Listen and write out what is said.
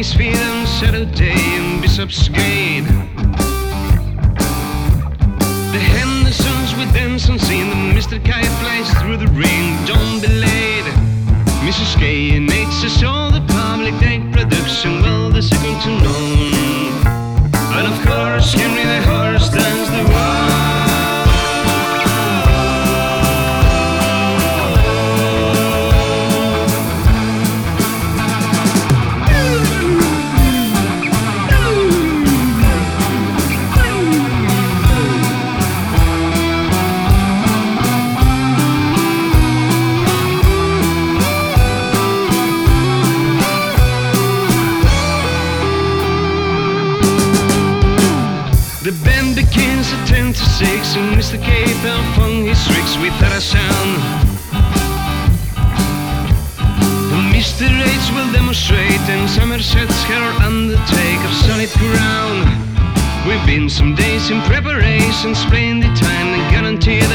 Feed on Saturday in Bishop's Gate. The Hendersons with dance on scene. The Mr. Kay flies through the ring. Don't be late. Mrs. K and H all the public day production. Well, the second to none. And of course, Henry the Horse dance the world. The band begins at 10 to 6, and Mr. K off on his tricks without a sound. And Mr. H will demonstrate, and Somerset's her undertake of solid ground. We've been some days in preparations, playing the time and guaranteed